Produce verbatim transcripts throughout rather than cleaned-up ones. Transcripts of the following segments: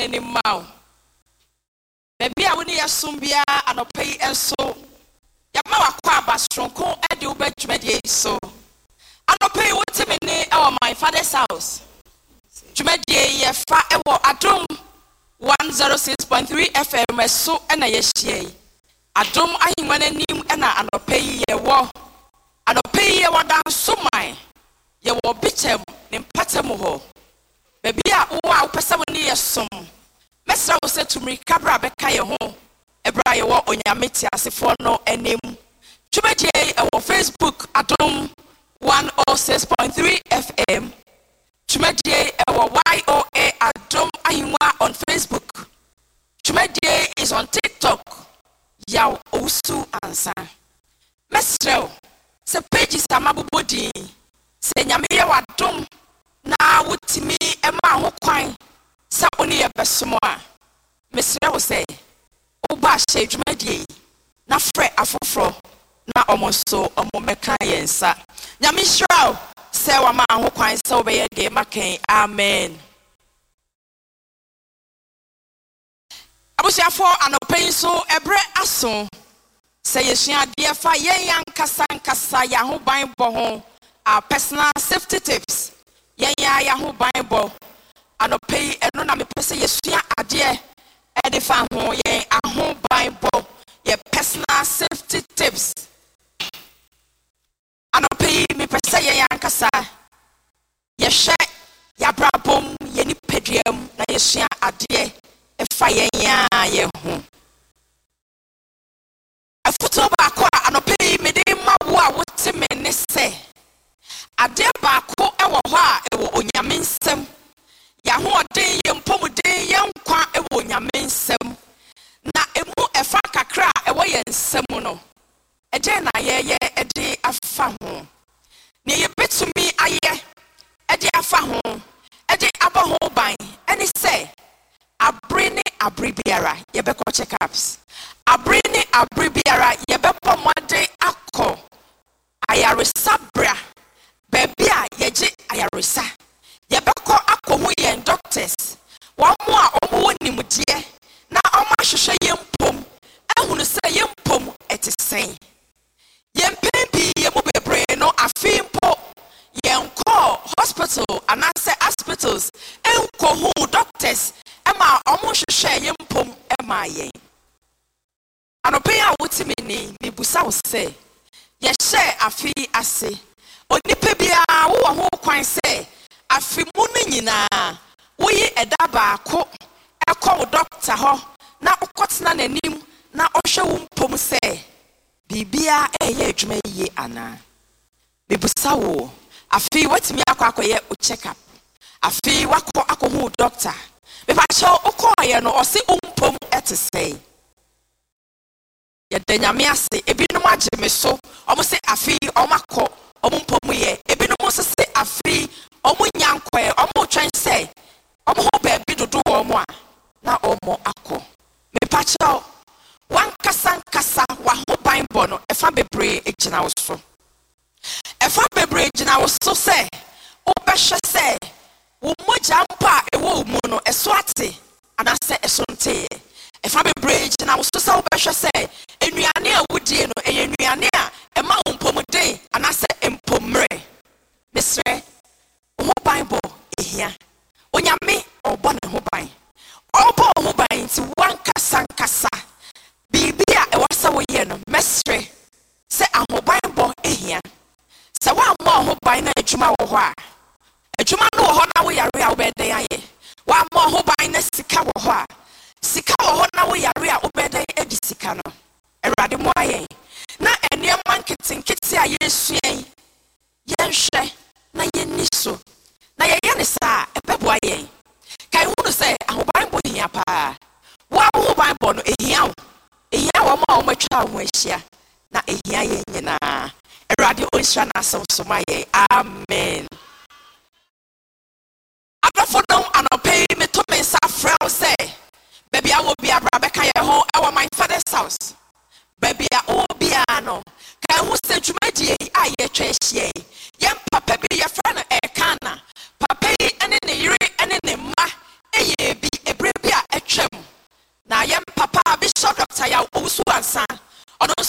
ahimane ni mau baby a woni yasombia anopai enso yama wakwa abasronko e de ubadwumade so anopai wotime ni e my father's house dwumade ye fa e wo adom one oh six point three F M so e na yehie adom ahimane nim e na anopai ye wo anopai ye wadan so man ye wo bichem ne mpatem ho baby a wo a wopesa woni yesom mesra wo se tumri kabra beka ye ho ebra ye wo onyameti asefo no enem twumade e wo Facebook adom one oh six point three F M twumade e wo Y O A adom ahimwa on Facebook twumade is on TikTok yaw osu ansa mesra se pages amabobodi se nyame ye wadom na wutimi ema ho kwan sa oni ye besomo a mesra wo se oba hye dwumade na frɛ afoforo na omonso omomeka yensa nyame hyira se wa ma ho kwan se obeye de maken amen abusiafo anopen so ebre aso se yesua de fa yen yankasa nkasa ya ho ban bo ho our personal safety tips yen ya ya ho ban bo anopen eno na me pese yesua ade e de fa ho yen aho ban bo ye personal safety tips anopen me pese yen yankasa ye hye ya brabom ye ni peduam na yesua ade e fa yen ya ye ho afuto ba kwa anopen me de ma wo a wote me ne se ade ba ko e wo ho a e wo onyame nsem ya ho odin ye mpomuden ye nkwa e wo onyame nsem na emu e fa kakra e wo ye nsem no e je na ye ye e de afa ho ne ye betumi aye e de afa ho e de aba ho ban eni se abrene abribiara ye be ko check ups abrene abribiara ye be pomade akọ ayaresa bra baby a yeje ayaresa ye be ko akọ hu ye doctors wa mo a omo woni mudie na omo ahwehwe ye mpom ehunu se ye mpom etisen ye mpempi ye mo bebre no afimpo ye nko hospital anase hospitals enko hu doctors ema omo hwehwe ye mpom ema ye anopen a wotimi ni mebusa wo se ye hye afi ase onipa bia wo ho kwan se afi mu no nyina wo yi eda baako ekọ wo doctor ho na ukotena nanim na ohwe wo mpom se bibia eye adwuma yi ana mebusa wo afi watimi akọ akọye o check up afi wakọ akọ hu doctor me ba cho ukoye no o se umpom etese ye denyame ase ebinom agye me so omo se afi omo akọ omo mpom ye ebinom se se afi omo nyankwe omo twen se omo ho ba bi dodo omo a na omo akọ me pa cho wan kasa kasa wa ho ban bo no efa bebre egina wo so efa bebre egina wo so se o be hwe se wo moja mpa e wo mu no eso ate ana se eso nte efa bebre egina wo so se wo be hwe se enuane a wodie no eye enuane a e ma mpomuden ana se empomre mesre ho bible ehia onyame obo ne ho ban obo ho ban ti wanka sankasa bibia e wasa wo ye no mesre se ahoban bo ehia se wa mo ho ban na adwuma wo ho a adwuma no wo ho na wo yare a wo beden aye wa mo ho ban na sika wo ho a sika wo ho na wo yare a wo beden edi sika no erade mo aye na eniam nkitinkiti a yesu yen yenhwe na yeniso na ye ye ne sa ebebo aye kai hunu se ahoban bo hia pa wa ahoban bo no ehia wo ehia wo ma wo matwa wo ahia na ehia ye nyina erade onsha na asem so ma ye amen abafo no anopai me to me sa frel se baby I will be abra beka ye ho e my father's house baby a obia no kai hu se dwumadie a ye twehie ye papa bi ye fra no e kana papa yi ene ne yire ene ne ma eye bi ebre bi a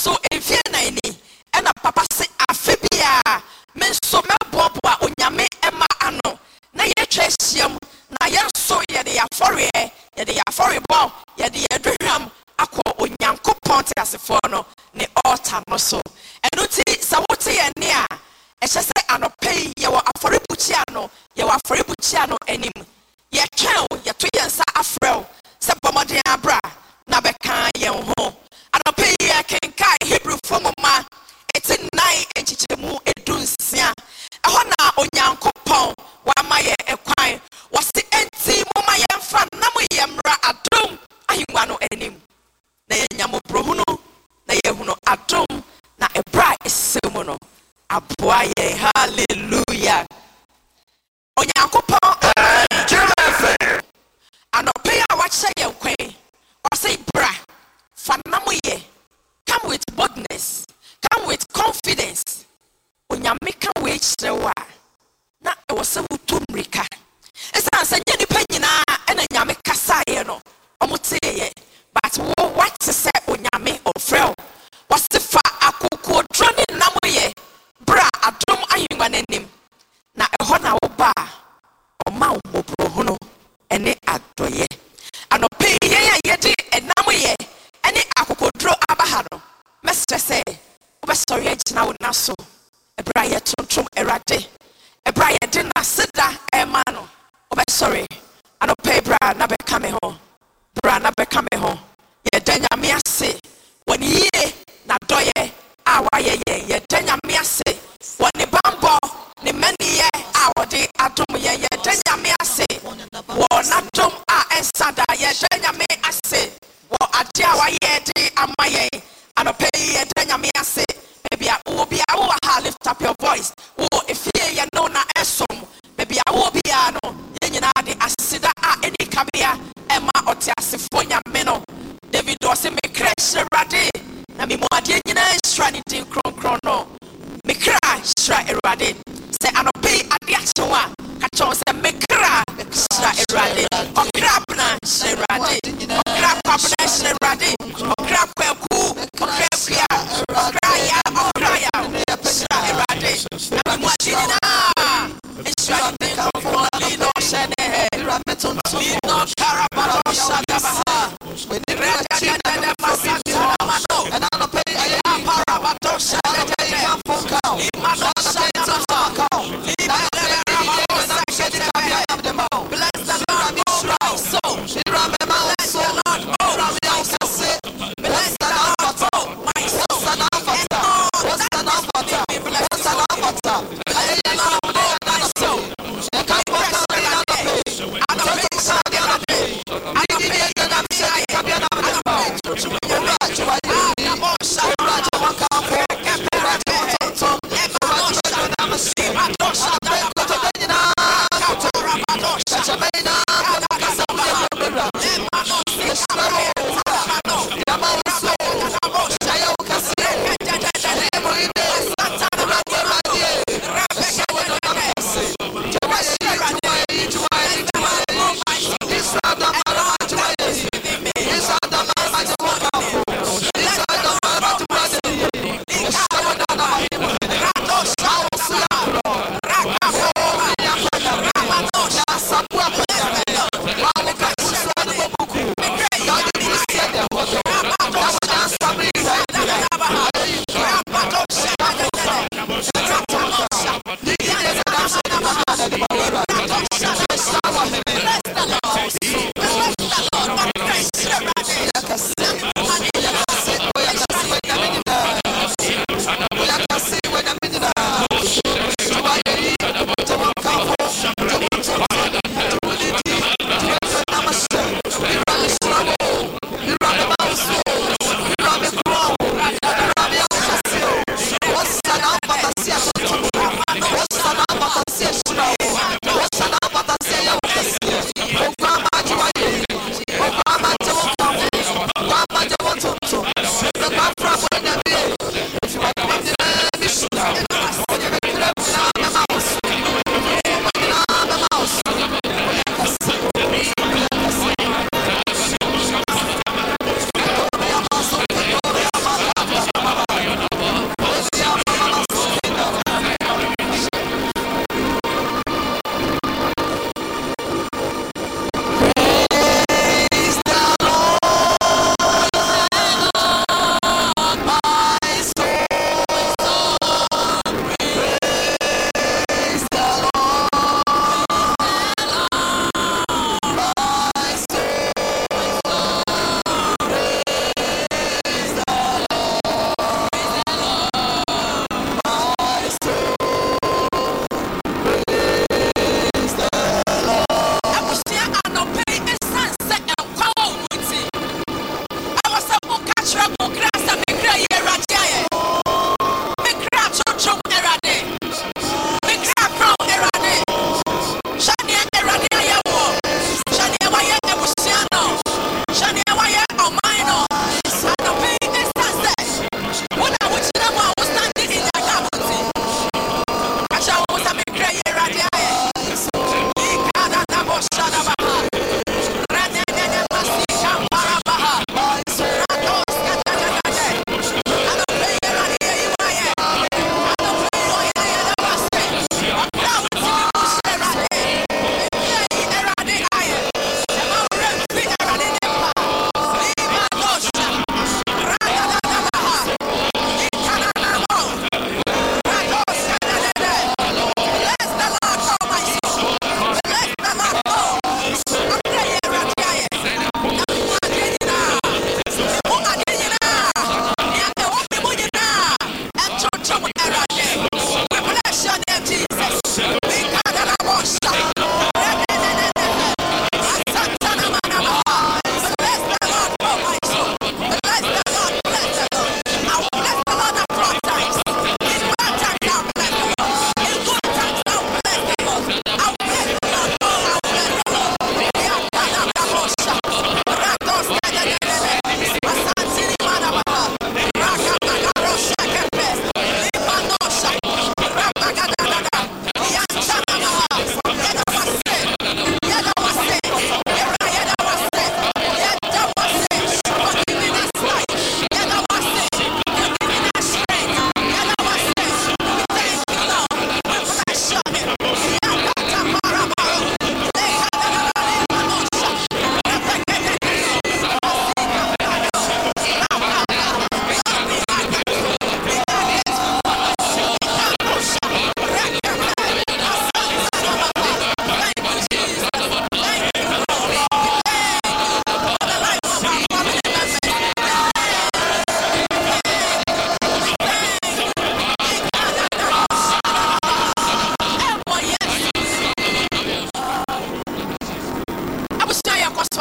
so efie na ni ena papa se afe bia me so meboboa onyame ema ano na ye twesiam na ye so ye de afore ye de afore bo ye de edweham akọ onyankopon te asefo no ne altar no so eno ti sa wote ye ne a ehye se anopai ye wo afore buchia no ye wo afore buchia no anim ye twɛn ye to ye nsa afrɛw se bomode abra na bɛka ye ho anopai ye kenkai Hebrew fomoma eti nine enchichemu edunsia ɛhɔ na onyankopon wa ma ye ekwan wasi enti moma ye mfa na mo ye mra adom ahingwa no anim na ye nyamo brohunu na ye hunu adom na ebra esemu no aboa ye hallelujah onyankopon anope a wakyɛ ye kwan wasi bra fa na mo ye come with boldness come with confidence onyame ka we kyerɛwa na ɛwɔ sɛ wotu mmirika ɛsan sɛ nyɛ nipa nyinaa ɛna nyame kasa ye no ɔmo teyɛ but wo what sɛ onyame ɔfrɛ wasi fa akoko dro ne nam ye bra adom ahengua n'anim na ɛhɔ na wo ba ɔma wo mobrohono ɛne adɔyɛ anɔpɛ yɛn a yɛde ɛnam ye ɛne akoko dro abaha no mɛsrɛ sɛ wobɛsɔre agyina wo na so ɛbra yɛ tontom ɛwurade ɛbra yɛ de na seda ɛma no wobɛsɔre anɔpɛ bra na bɛka me ho bra na bɛka me ho yɛda nyame ase wɔne yie na dɔyɛ a wayɛ yɛn yɛda nyame ase wɔne bambɔ ne mɛneyɛ a wɔde adom yɛn yɛda nyame ase wɔ n'adom a ɛnsa da yɛda nyame ase wɔ ade a wayɛ de ama yɛn anɔpɛ yi yɛda nyame ase baby a wo bia wo ha lift up your voice wo efie ye no na esom baby a wo bia no ye nyina de asida a eni kabia ema ɔte asefo nyame no David ɔse me kra hyerade na me mu ade nyina hyira ne din kronkron no me kra hyira erade sɛ anɔpɛ ade akyewa ka kyɛw sɛ me kra hyira erade ɔkra bna hyira erade ɔkra kwabna hyira erade ɔkra kwaku ɔkra kwia ɔkra ya ɔkra ya hyira erade na me mu ade nyina hyira ne din kronkron ni no hyɛ ne he ni no karabado shadabaha ni rɛda da da masatuna mano and anɔpɛ ya parabado shadabaha imano shadabaha bless the Lord, oh my soul. Bless the Lord, oh my soul. Bless the Lord, oh my soul. And all that is within me, bless the Lord. Bless the Lord, oh my soul. I bless the Lord. I bless the Lord. I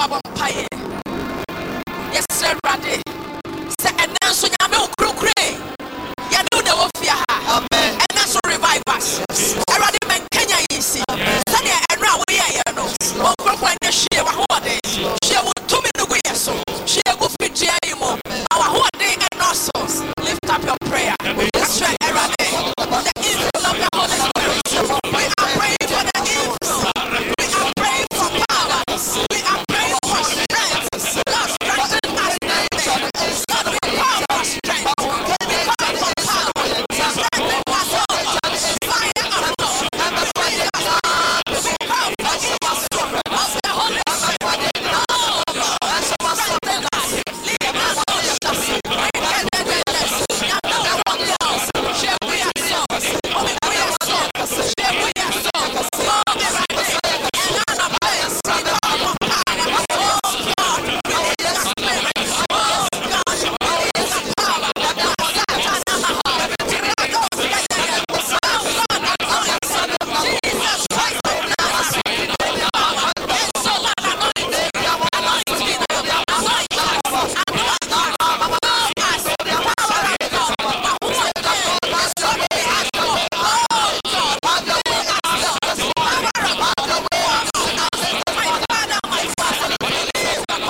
Paye. Yes, sir, Raddy. Say, and then so you know, Crocray. You know the Wofia. Amen. And that's a revive us. I rather make Kenya easy. Sunday and now we are, you know. One crocray, she will hold it. She will two minutes. So she will fit J M O. Our whole day and also lift up your prayer. That's right, Raddy. The influence of the Holy Spirit. We are praying for the influence. We are praying for power. We are praying for strength. Lord, strengthen us daily. Lord, we call for strength. We call for power. Strengthen us, Lord. Fire of the Lord. Fire of the Lord. We call for the power of the Holy Spirit. Oh, Lord, strengthen us. Lead us, Lord. We can do this. You know the one else. Share we are souls. Oh, we are souls. Share we are souls. Oh, we are ready. And none of us. We call for power. Oh, God. We need the Spirit. Oh, God. We need the power. Jesus Christ of Nazareth. And so that anointing, anointing, anointing us, anointing us, power of God, but who is there? So we ask for, oh God, we ask for power of God, my Father, my Father, release the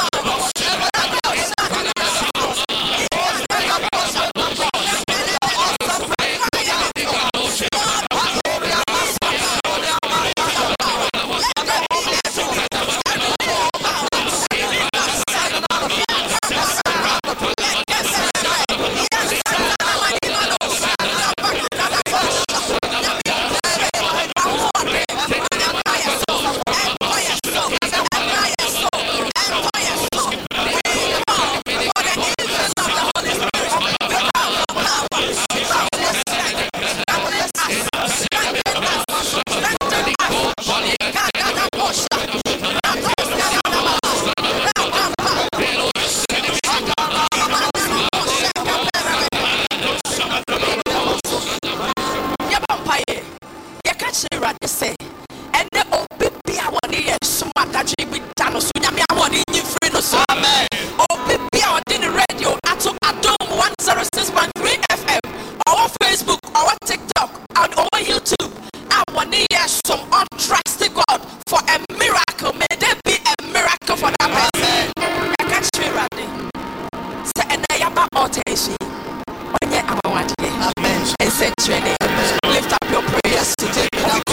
lift up your prayers today.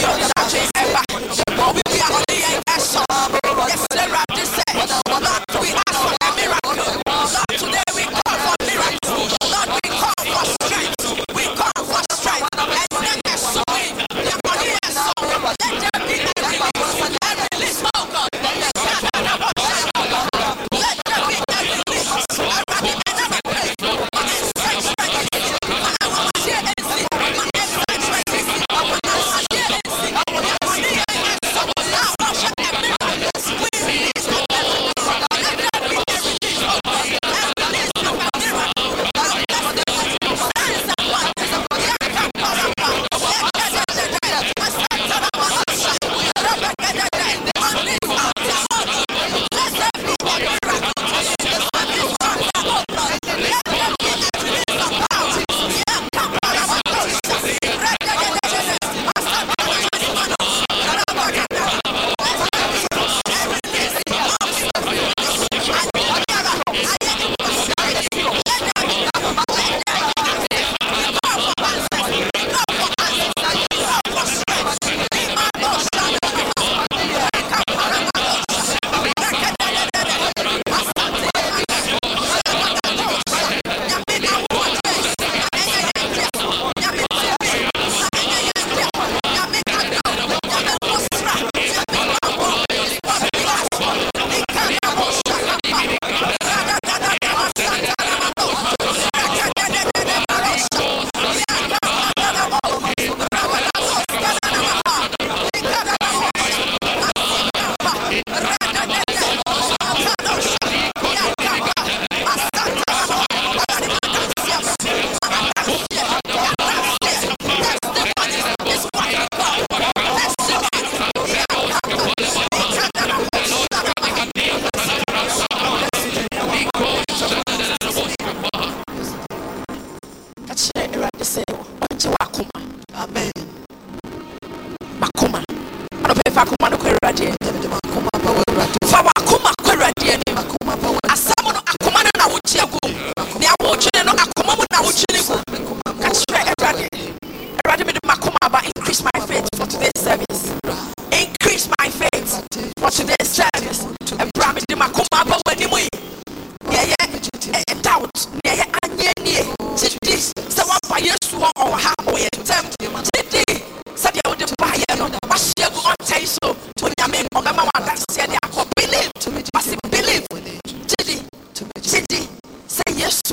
Yes, Sarah, this said, Lord, we ask for a miracle. Lord, today we call for miracles. Lord, we call for strength. We call for strength. And let us swing. Your body is so. Let there be a release. A release, oh God. Let there be a release. A release. Another place.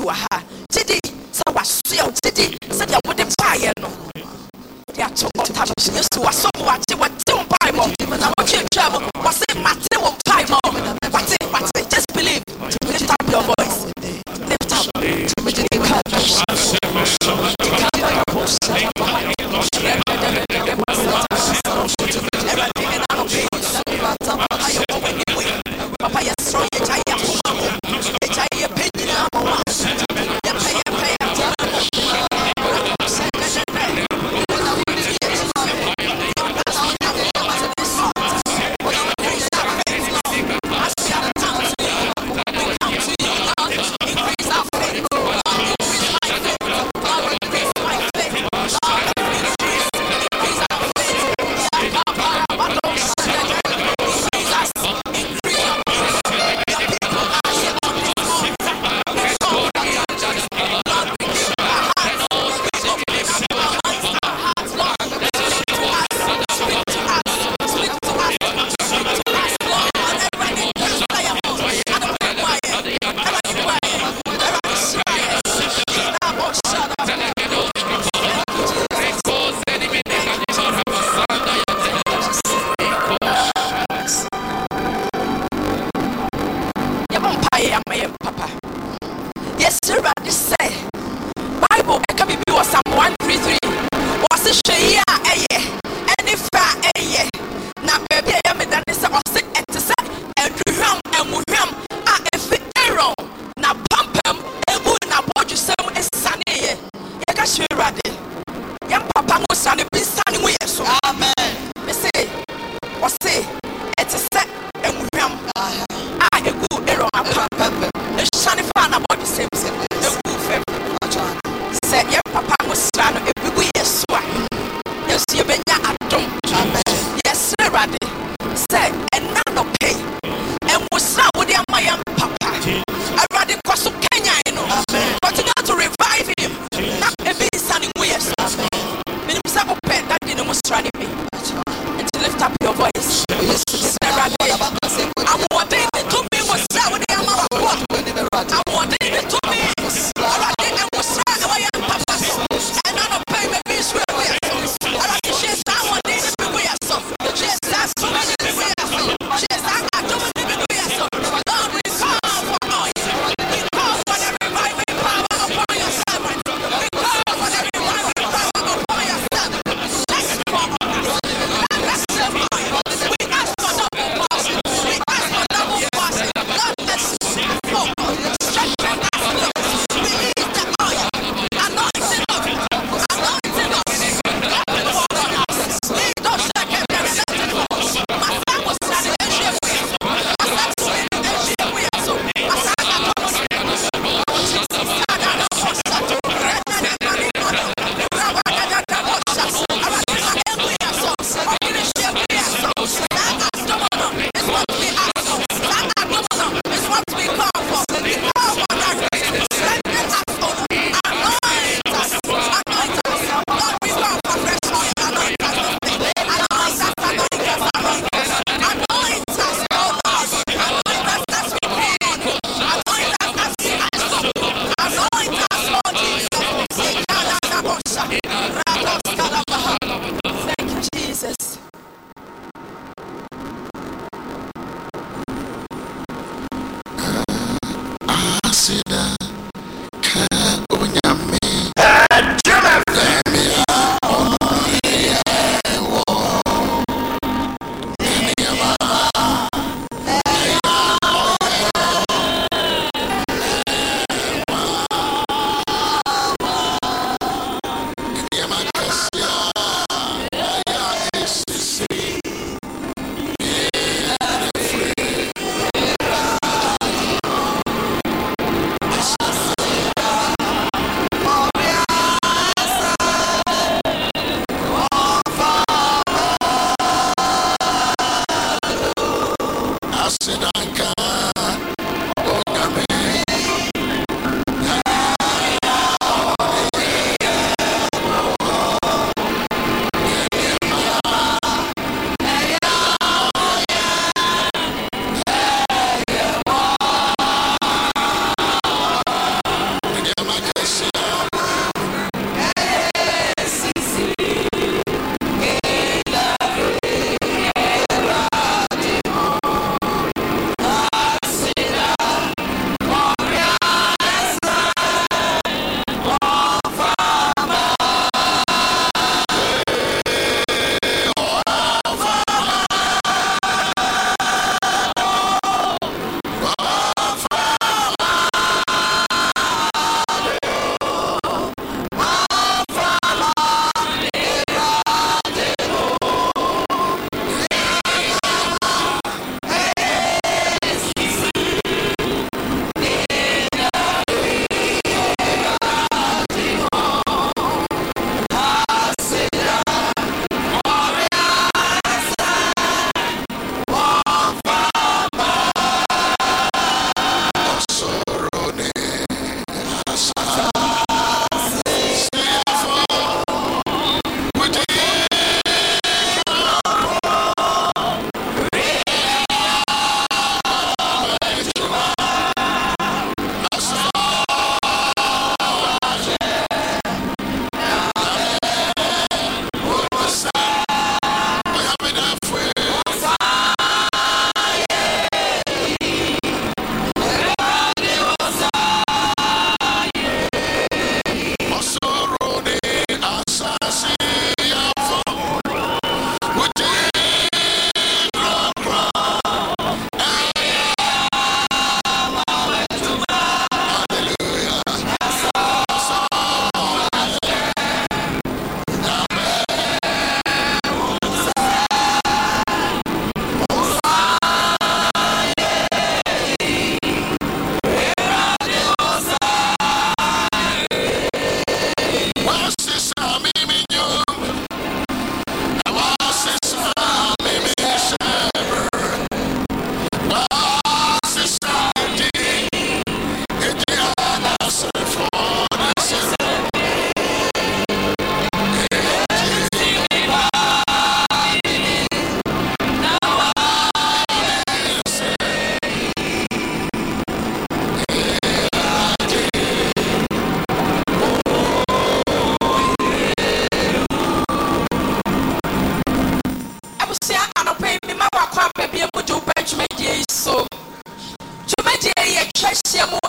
wɔ ha gyidi sɛ wasoɛ wo gyidi sɛdeɛ wode baeɛ no de ato ɔtam yesu wasɔ mo wate wate wo mpaebɔ na wotwetwa mo wɔse mate wo mpaebɔ wate wate just believe lift up your voice lift up Papa, you're strong. You're tired. You're tired. You're pain. You're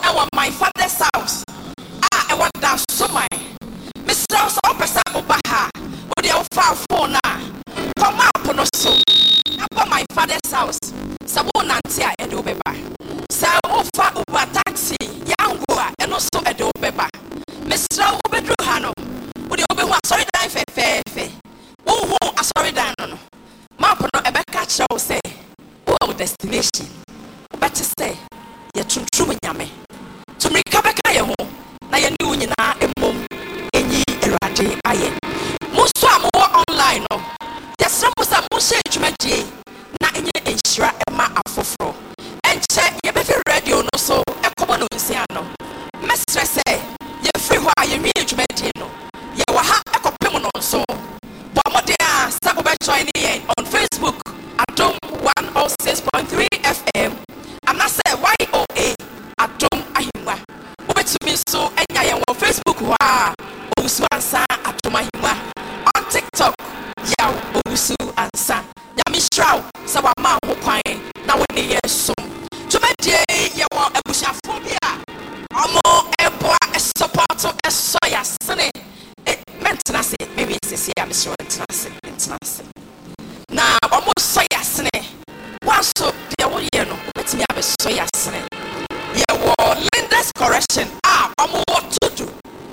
ɛwɔ my father's house a ɛwɔ da so my Mister So pesa oba ha wo de ofa phone a come up no so up my father's house sabo nante a ɛde obeba sa ofa uber taxi yango a ɛno so ɛde obeba Mister Obedru ha no wo de obehu asori dan fefefe wo hu asori dan no map no ebeka kyerɛw sɛ wo destination obete sɛ ye tuntum nyame tumri kabeka ye ho na ye ni unyina emom enyi erade aye muso amowo online no yesra musa mo hye dwumadie na enye enhyira ema afoforo enche ye be radio no so ekobo no nsia no mesre sɛ ye free ho aye nwi dwumadie no ye wa ha ekopem no so bo mode a sa go be join ye on Facebook Adom one oh six point three F M and I say Y O A Adom Ahimwa ubetumi so enya ye on Facebook wa Owusu Ansa Adom Ahimwa on TikTok ya Owusu Ansa nyame hraw se wa ma ho kwan na wo ne ye so tumedie ye wo abushafo bi a omo eboa support eso ya sene mentena se maybe sisi ya mission mentena se mentena se na omo so ya sene waso de wo ye no betimi abeso ya sene ye wo Linda's correction ah omo to do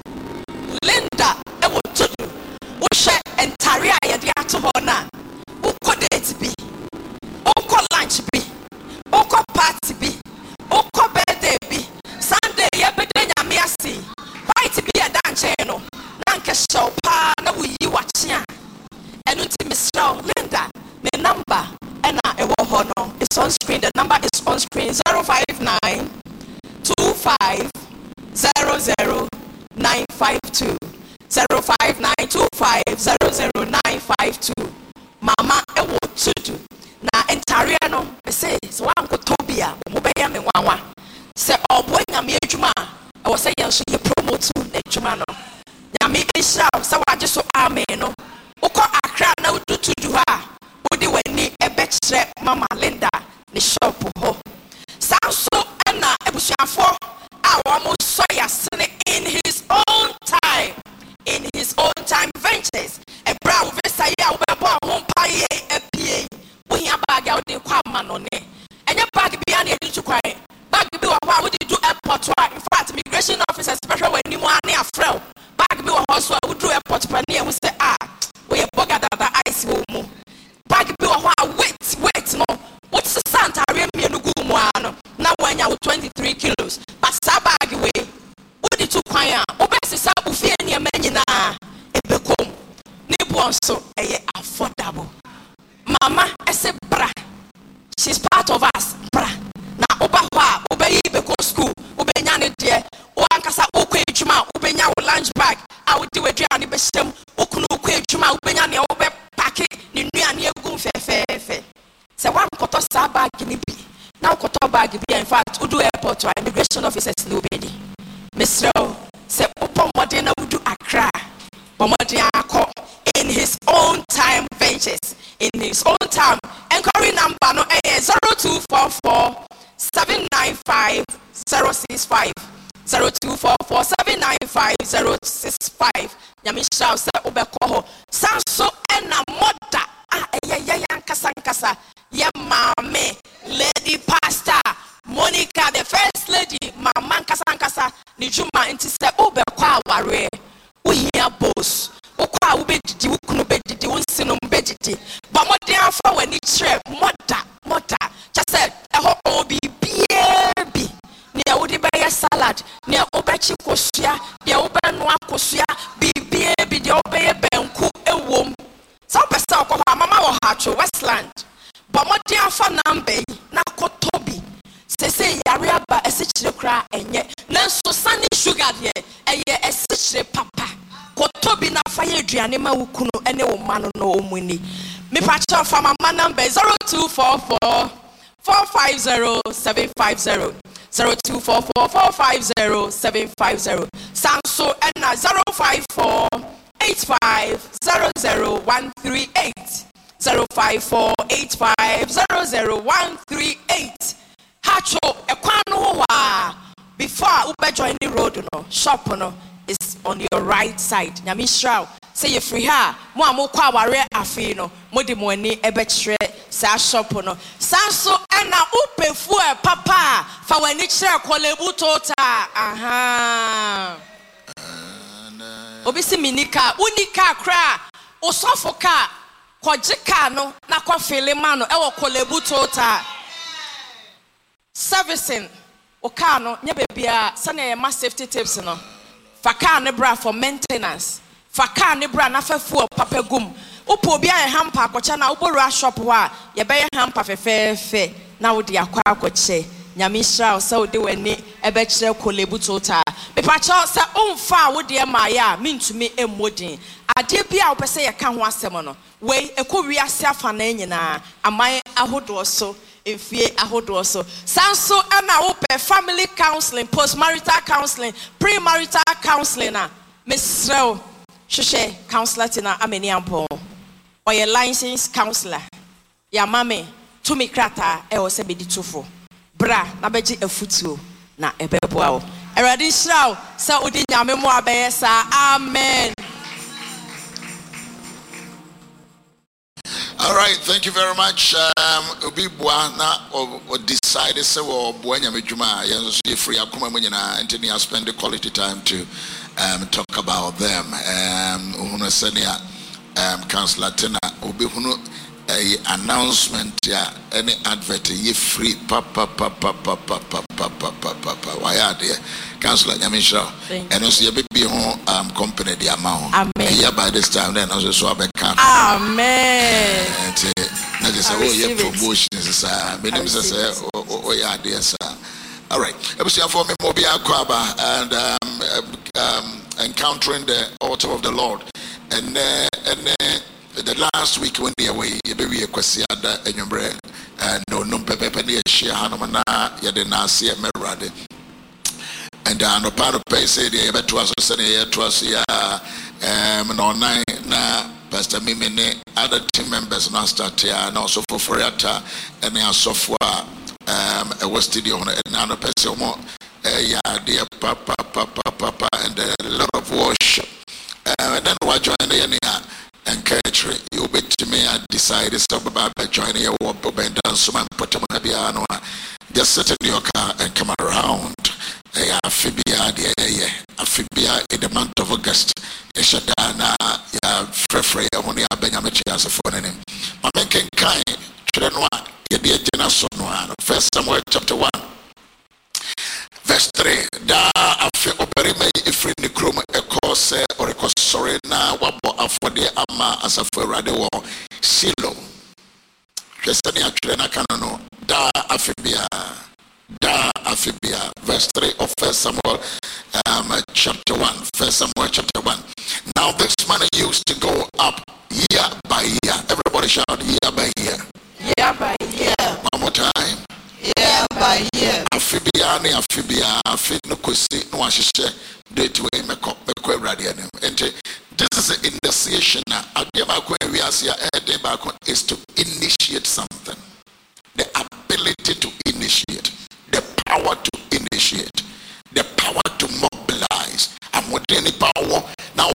Linda e wo to do wo hwe entare a ye de ato ho na wo ko date bi wo ko lunch bi wo ko party bi wo ko birthday bi Sunday ye be de nyame ase white bi e danche no na nke show pa na wo yi wache a enu ti Mister Linda my number and I it's on screen. The number is on screen zero five nine two five zero zero nine five two zero five nine two five zero zero nine five two. Mama ewo tutu na entare no say so anko tobia mo be ya me nwanwa say obo nyame adwuma e wo say yenso ye promote na adwuma no nyame ehira say waje so amen no ukọ Accra na ututu du ha odi wani ebekire Mama Linda ni shop ho sanso na ebusuafo a wo mo so ya sene in his own time in his own time ventures e bra wo vesa ya wo be bo ho pa ye apie wo hia bag ya wo de kwa ma no ne enye bag bia na edu tukwan bag bi wo ho a wo de do airport wa in fact immigration officer special when ni mo ane afrel bag bi wo ho so a wo do airport pa ne e wo say ah we e boga da ice wo mu bag bi wo ho a wait wait no what santa are me no gu mu ano na wanya wo twenty-three kilos but sa bag we wo di tukwan a wo be se sa ofie ne ma nyina e be kom ne bo so e affordable mama ese bra she's part of us bra na oba ho a obayi be ko school obenya ne de o ankasa okwa edwuma obenya wo lunch bag a wo di waduane be hyem okunu okwa edwuma obenya ne wo be pack ne nuane egum fefefe se wan koto sa bag ni bi na koto bag bi in fact udu airport or immigration officers no be Mister se opo modern na udu Accra bomodi akọ in his own time ventures in his own time enquiry number no eh zero two four four seven nine five zero six five zero two four four seven nine five zero six five nyame hraw se obekọ ho sanso ena moda ah eyeye yankasa nkasa ye mame lady pastor Monica the first lady mama nkasa nkasa ni juma nti se obekọ aware wo hia boss okwa wo bedidi wo kunu bedidi wo nsino bedidi ba modern afa wani kire moda moda just eho obi bie ne wo di be salad ne wo be chi kosua ne wo be no akosua bibie bi de wo be benku ewom so pesa okwa mama wo hacho Westland ba modern afa number na kotobi sese yare aba esichire kra enye nanso sani sugar de eye esichire papa kotobi na faye aduane ma wukunu ene wo mano no omuni me pacha fa mama number zero two four four four five zero seven five zero zero two four four four five zero seven five zero sanso ena zero five four eight five zero zero one three eight zero five four eight five zero zero one three eight hacho ekwano wa before ube join the road no shop no is on your right side. Nyame shraw say you free ha mo amo kwa ware afi no mo de mo ani ebe kire sa shop no sanso na upefu e papa fa wani kire kolebu tota aha obi si minika unika kra osofo ka kwaje ka no na kwa fele ma no e wo kolebu tota servicing o car no nya bebia sane e ma safety tips no fa car ne bra for maintenance fa car ne bra na fa fuel papa gum upo bia e hamper akocha na uboro shop ho a ye be hamper fefefe na wo de akwa akoche nyame hira so wo de wani e be kire kolebu tota me pa cho se umfa wo de ma ya mintumi emmodin ade bia wo pese ye ka ho asem no we ekowi ase afa na nyina aman ahodo so efie ahodo so sanso na wo pe family counseling post marital counseling pre-marital counseling na mesrel hwehwe counselor tina ameni ampo or your licensed counselor ya mame to me krata e wo se bedi tufo bra na beji afutuo na ebeboa wo eradi hira se odi nyame mo abaye sa amen. All right, thank you very much. Um, Obi Buana or decided so or Buanya Mijuma, yes, free Akuma Munina, and I spend the quality time to um, talk about them. Um, Unasenia, um, Councillor Tina, Obi Hunu, a announcement, yeah, any advert, ye free, papa, papa, papa, papa, papa, papa, why are there? Councillor Nyamisha, and also your baby home um, company the amount. Amen. Yeah, by this time, then also so I can. Amen. And I just say, oh, your promotions, sir. My name is say, oh, yeah, dear sir. All right. I was here for me, Mobia Kwaba, and um, um, encountering the altar of the Lord. And uh, and uh, the last week when they away, you be a question and your bread, and no, no, pepe, penny, share Hanamana, Yadena, see a merade. And uh, no part of pay say the ever to us, say to us, yeah, um, no nine, na Pastor Mimene, other team members now start here, and also for Foriata, and their software, um, a West studio, and another person more, yeah, dear Papa, Papa, Papa, and a lot of worship. And then what join the and catering, you bet to me, I decided to stop about joining your walk, and dance some and put them on a piano. Just sit in your car and come around. Yeah, Amphibia, yeah, Amphibia in the month of August. Shadana, yeah, Frefrey, only a Benjamin as a phone name. My making kind, children one, yeah, dear Jenna one. First Samuel chapter one, verse three. Da afi operime ifri ni krom ekose or ekosore na wabo afode ama asafo rade wo Silo. Kwesani atwere na kanano da Amphibia. Da Amphibia, verse three of First Samuel, um, chapter one. First Samuel, chapter one. Now this man used to go up year by year. Everybody shout year by year. Year by year. One more time. Year by year. Amphibia, ne Amphibia, Amphibia, no kusi, no ashishe, date way meko meko radianum. And this is an initiation. Is to initiate something. The ability to initiate. The power to initiate, the power to mobilize. I'm with any power now.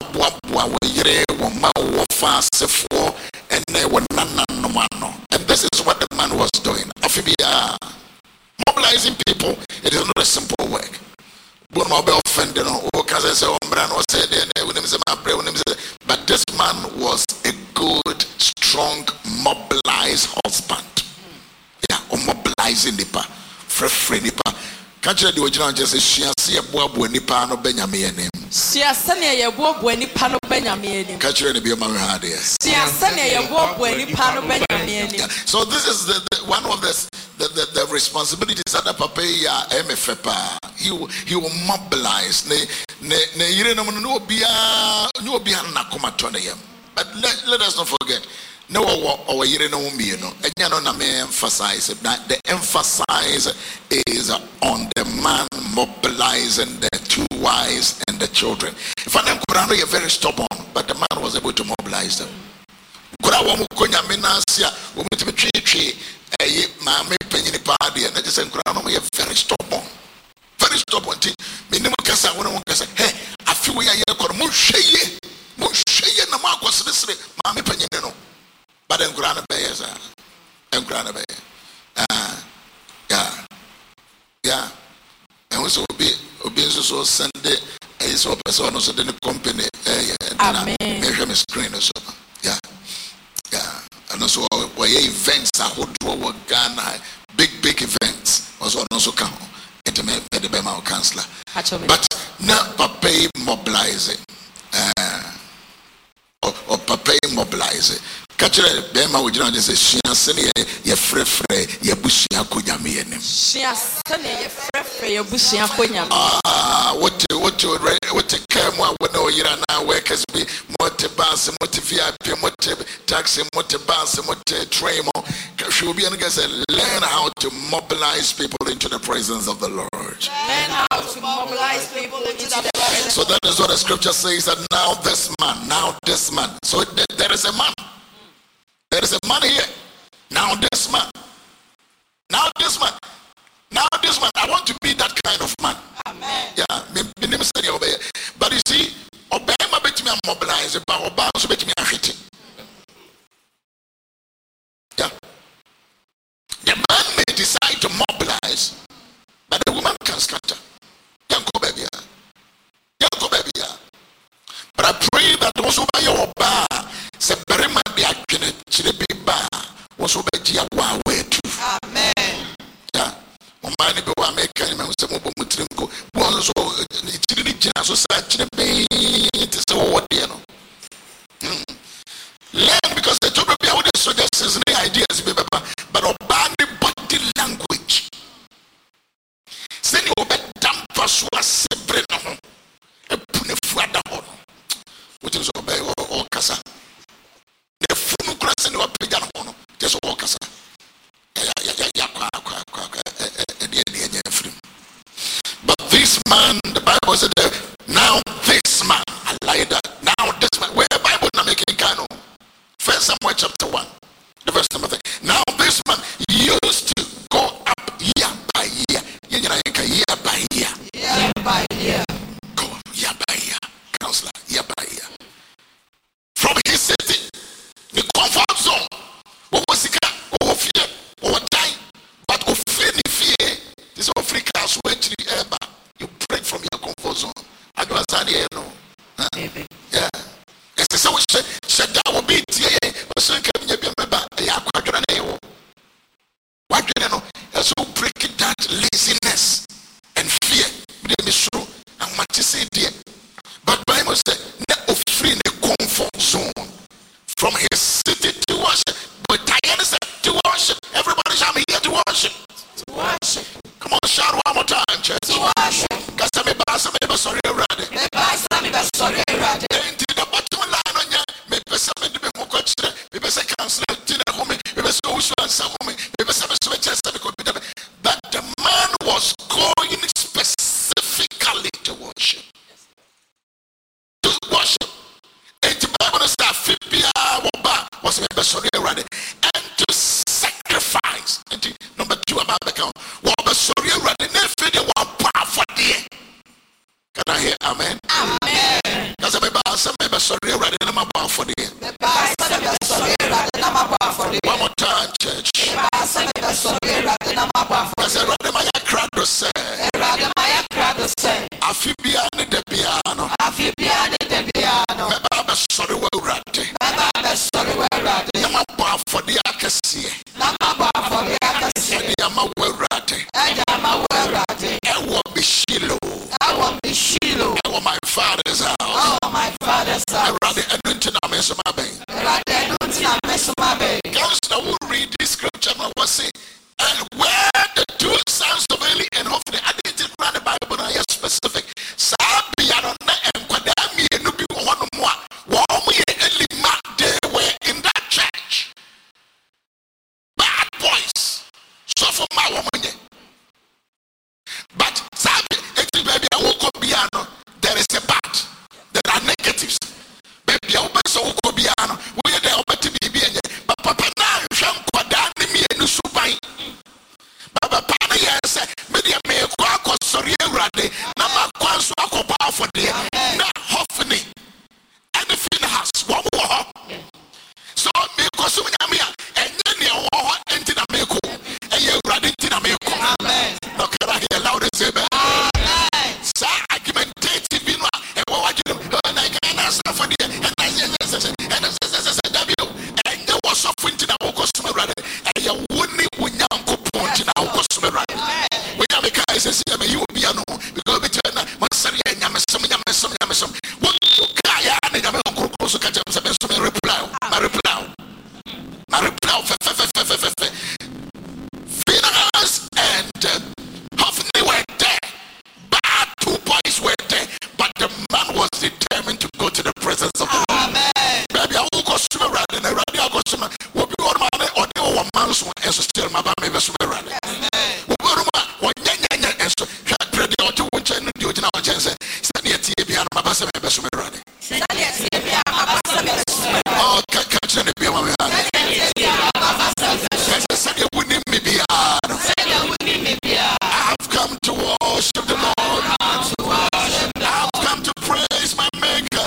And they were and this is what the man was doing. Mobilizing people, it is not a simple work. But this man was a good, strong, mobilized husband. Yeah, or mobilizing the power. Free nipa kanche de ogina nje se hwiase ye boabo nipa no benyame enem hwiase ne ye boabo nipa no benyame enem kanche ne bi ma we ha de hwiase ne ye boabo nipa no benyame enem. So this is the, the one of the the, the the responsibilities that the papa ya emfepa. He will, he will mobilize ne ne ne yire no no obi a no obi a na koma to ne yam. But let, let us not forget. No, or you know, and you know, I emphasize that the emphasis is on the man mobilizing the two wives and the children. If I am Kurano, you're very stubborn, but the man was able to mobilize them. Kurawa Mukonya Minasia, we meet me tree tree, a mammy penny party, and I just said, Kurano, you're very stubborn, very top one thing. Minimum Cassa, one of them, hey, I feel we are here for Mushaye, Mushaye, and the Mark was listening, Mammy Penino. But then Grana Bay, and Grana Bay. Ah, yeah, yeah. And also be obedience so Sunday, is so person also the company, and measure my screen or so. Yeah, yeah. And also, where events are hot to Ghana, big, big events, also also come. The Bema councillor, but now Papa mobilizing, uh, or, or Papa mobilizing. Catch it, Bema would not say, she has seen ye free free, ye bushia kujami enem. She has seen ye free free, ye bushia kujami. Ah, what what you what you care more when you are now workers be motive bus, motive V I P, motive taxi, motive bus, motive train. She will be able to learn how to mobilize people into the presence of the Lord. Learn how to mobilize people into the presence. So that is what the scripture says, that now this man, now this man. So there is a man. There is a man here. Now this man. Now this man. Now this man. I want to be that kind of man. Amen. Yeah. But you see, Obama bet me mobilize, but Obama also bet me hit. Yeah. The man may decide to mobilize, but the woman can scatter. Young baby. Young baby. But I pray that also by your bar, say very man be a chile be bar, also be a wow way too. Amen. Yeah. Mani be wa make any man say mo bo mutrinko. One so chile jina so sa chile be to say what you know. Learn because the trouble be how the suggestions and ideas be but obey body language. Send you obey damn paswa sebre no. E pune fuada ho. Which is obey or kasa. The funu cross and what pega no. Just all kasa. Yeah yeah yeah yeah kwa kwa kwa but this man, the Bible said now this man, I like that. Now this man, where the Bible not making kind of First Samuel chapter one, the verse number three. Now this man used to go up year by year. Year by year. Year by year. Go year by year. Counselor, year by year. From his city, the comfort zone. What was the car? What was fear? What was time? But of fear, fear. This is Africa. So actually, you break from your comfort zone. I do understand here, no? Yeah. It's so said that will be here. But so can you be a member? Yeah, what do you know? So breaking that laziness and fear. They be true. And what you say there. But Bible said, not of free in the comfort zone. From his city to worship. But Diana said to worship. Everybody shall be here to worship. To worship. Come on, shout one more time, church. To worship. Because I'm about to be sorry already. I'm sorry already. And the bottom line on you, maybe something to be more question. Maybe say counselor to the home. Maybe so who's one some home. Maybe some switch as the computer. But the man was going specifically to worship. To worship. And the Bible says Philippians was maybe sorry already. And to sacrifice. And number two about the count. What sorry already. Never the one powerful there. Can I hear amen? Amen. Because I'm about some member sorry already. I'm about for the one more time, church. Because I rather my crowd to say. I feel beyond the piano. I feel beyond the piano. I'm sorry, well, ratty. I'm sorry, well, ratty. I'm about for the accuracy. I'm about for the accuracy. I'm a well ratty. I'm a well ratty. I won't be Shiloh. I won't be Shiloh. I want my father's house. Oh, my father's house. I rather anointing a mess of my bay. I rather anointing a mess of my bay. Counselor will read this scripture and was saying, and where the two sons of Eli and Hophni, I didn't read the Bible, I am specific. Sabiana and Kwadami and Nubi one more. They were in that church. sorry Rade, Nama Kwanso Akopa for the na Hoffney and the Finhas, one more. So me Kosumia and then you are entina meko and you Rade Tina meko. No can I hear loud as ever? Sa argumentative binwa and what you do and I can answer for the and I said and I said W and there was something to the Okosuma Rade and you wouldn't win Yanko Punch in our Okosuma Rade. We have a guy says you will be a no because we turn Masari and Yamasam Yamasam Yamasam. What you guy and Yamasam also catch up some reply. My reply. My reply. Finance and Hoffney were there. Bad two boys were there. But the man was determined to go to the presence of the Lord. Baby, I will go swim around and I will go swim. Will be one man or the one man's one and still my baby swim around. One yang and so had the auto which I knew you now chance. Sunny at T B and my bass and my swim around. Oh, catch the Biama. I wouldn't be I have come to worship the Lord. I have come to praise my Maker.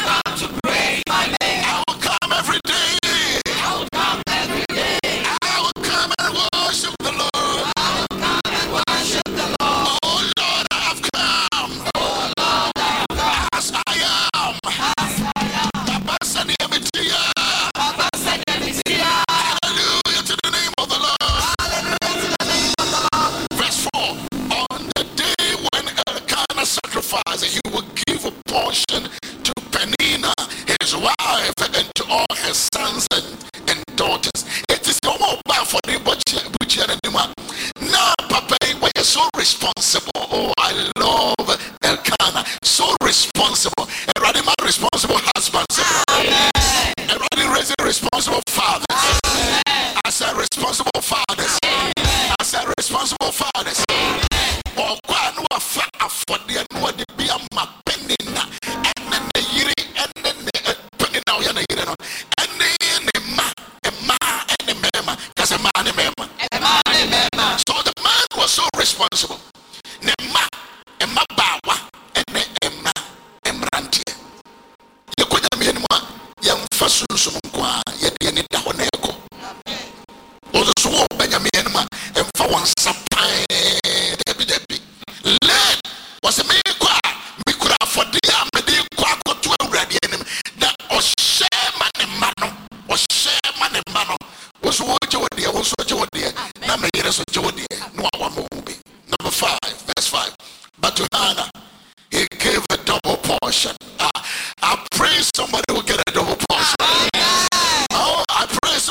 I will come every day. I will come every day. I will come and worship the Lord. I will come and worship the Lord. Oh Lord, I have come. Oh Lord, I have come. As I am. As I am. Papa Saniamitia. Papa Saniamitia. Hallelujah to the name of the Lord. Hallelujah to the name of the Lord. Verse four. On the day when Elkanah sacrificed, he will give a portion to Penina, his wife, and to all her sons and, and daughters. It is no more bad for the butcher anymore. Now, Papa, when you're so responsible, oh, I love Elkanah, so responsible, and rather my responsible husbands, and rather raising responsible fathers. I said responsible fathers. I said responsible fathers. Or quite no for the no the be a penina and then the yiri and then the penina yana yiri and then the ma and ma and the mema because a man and mema. So the man was so responsible. Ne ma and ma bawa and the emma and brandy. You could have been one young fasun sumqua yet any dahonego. Also, so Benjamin and for one sapine debi debi. Let was a me qua me could afford the amedy quack to a ready enemy that was share money mano or share money mano was what you dear was what you dear. Now me hear us what you dear. No one movie. Number five, verse five. But to Hannah, he gave a double portion. Ah, I pray somebody will get a double portion. Oh, I pray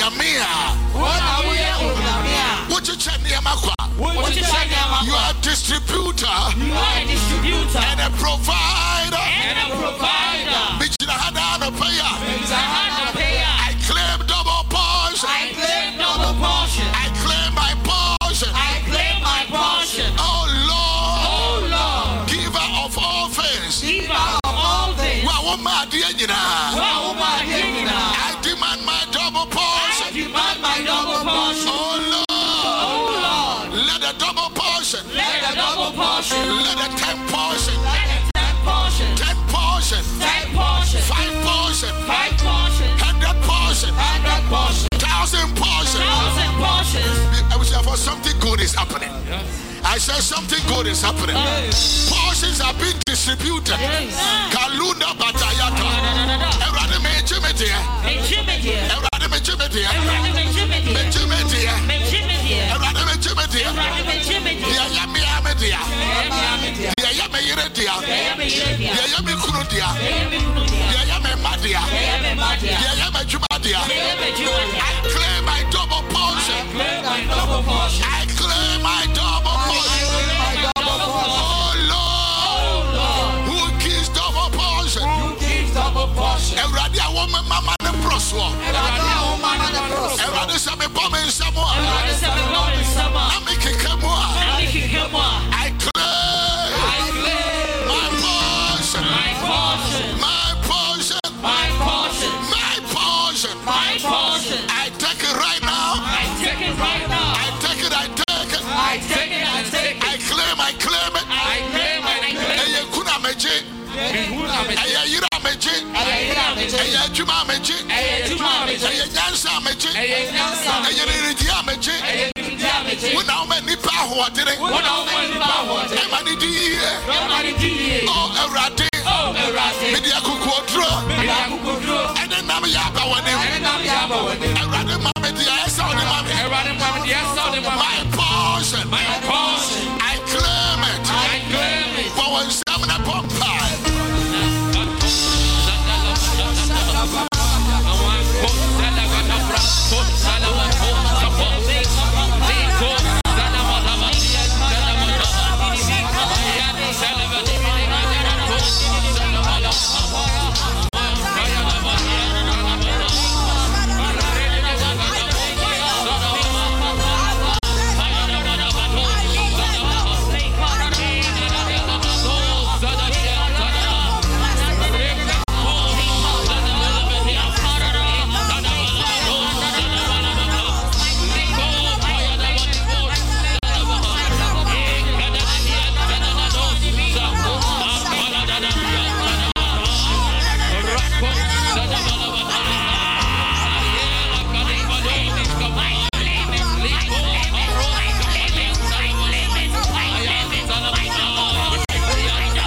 onyamia. Wona woyɛ onyamia. Wochiche niamakwa. Wochiche niamakwa. You are a distributor. You are a distributor. And a provider. And a provider. Bichina hana no payer. Bichina payer. I claim double portion. I claim double portion. I claim my portion. I claim my portion. Oh Lord. Oh Lord. Giver of all things. Giver of all things. Wa woma de nyina. Wa woma de nyina. I demand my double portion. I demand my double portion. Oh Lord. Oh Lord. Let the double portion. Let the double portion. Let the ten portion. Let the ten portion. Ten portion. Ten portion. Five portion. Five portion. Hundred portion. Hundred portion. Thousand portion. Thousand portions. I wish for something good is happening. I said something good is happening. Portions are being distributed. Kalunda batayata. Everybody mejimedia. Mejimedia. Everybody mejimedia. Everybody mejimedia. Mejimedia. Mejimedia. Everybody mejimedia. Everybody mejimedia. Dia yami amedia. Mejimedia. Dia yami yiredia. Mejimedia. Dia yami kunudia. Mejimedia. Dia yami madia. Mejimedia. Dia yami jumadia. Mejimedia. I claim my double portion. I claim my double portion. I claim my double portion. Oh Lord, who gives double portion? Who gives double portion? Everybody, a woman, mama, and prosper. Everybody, a woman, and prosper. Everybody, some bomb in someone. Everybody, some bomb in someone. I make it come on. I make it come on. I claim. I claim my portion. My portion. My portion. My portion. My portion. My portion. I take it right now. I take it right now. I take it. I take it. I take it. I take it. I claim. I claim it. I claim it. I claim it. Eye kuna meje. Eye yira meje. Eye yira meje. Eye juma meje. Eye juma meje. Eye nyansa meje. Eye nyansa. Eye riridia meje. Eye riridia meje. Wona o me nipa ahoɔdere. Wona o me nipa ahoɔdere. Ema ni di yie. Ema ni di yie. Oh Awurade. Oh Awurade. Media kukuoduro. Media kukuoduro. Ene nam ya ba w'anim.